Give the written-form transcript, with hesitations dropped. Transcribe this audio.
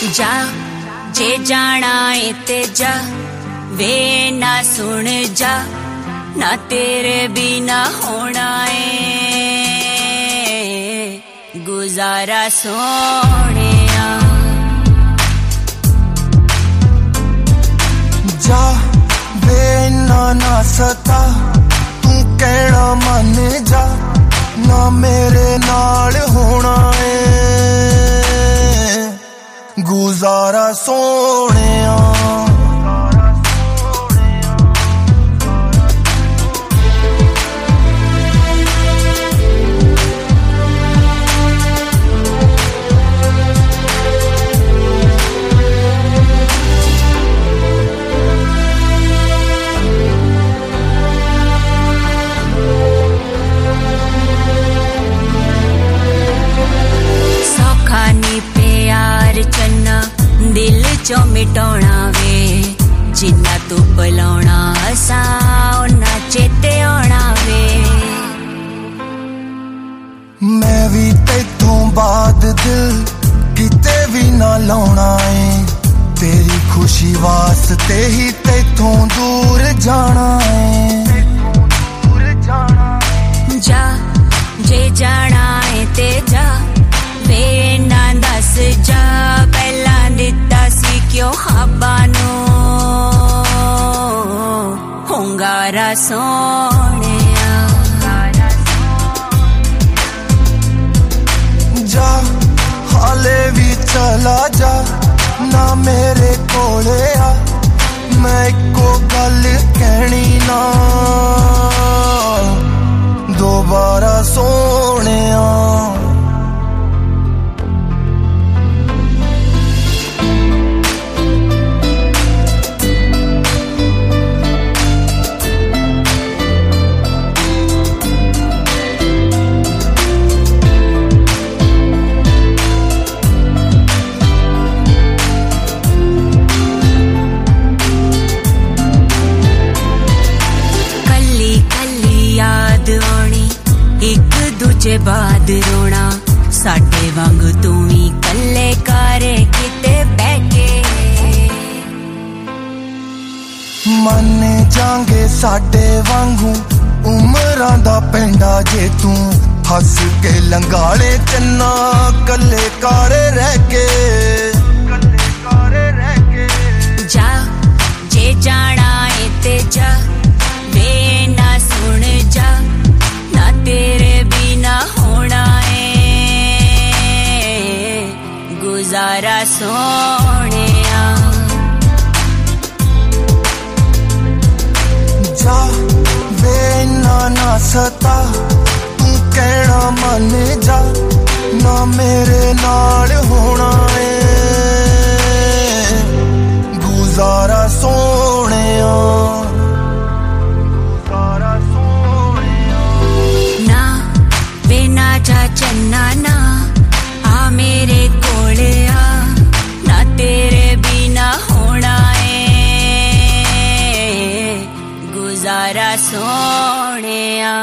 जा जे जाना है ते जा वे ना सुन जा ना तेरे बिना होना है गुजारा सोनिया जा वे ना सता तू कहना मन जा ना मेरे नाल होना है गुजारा सोनिया दिल चो मिटाना वे जिन्ना तू बुलाना असा उन्ना चेते आना वे मैं भी तैथों बाद दिल किते भी ना लाना है तेरी खुशी वास्ते ही तैथों दूर जाना है जा जे जाना है ते जा वे ना दस जा पहला दिता सी क्यों खाबा नू हुंगारा सोनिया जा हाले भी चला जा ना मेरे कोले आ मैं एको गल कहनी ना दोबारा सोनिया दूजे बाद रोना साडे वांग तू ही कल्ले कारे किते बैके मन जांगे साडे वांगू उमरां दा पेंडा जे तू हस के लंगाले चन्ना कल्ले कारे रह के जा जे जाना है ते जा वे ना सुन जा ना तेरे बिना होना है गुजारा सोनिया जा वे ना सता तू कहना मन जा ना मेरे नाल होना है गुजारा सोनिया जा चन्ना ना आ मेरे कोले आ ना तेरे बिना होना है गुजारा सोनिया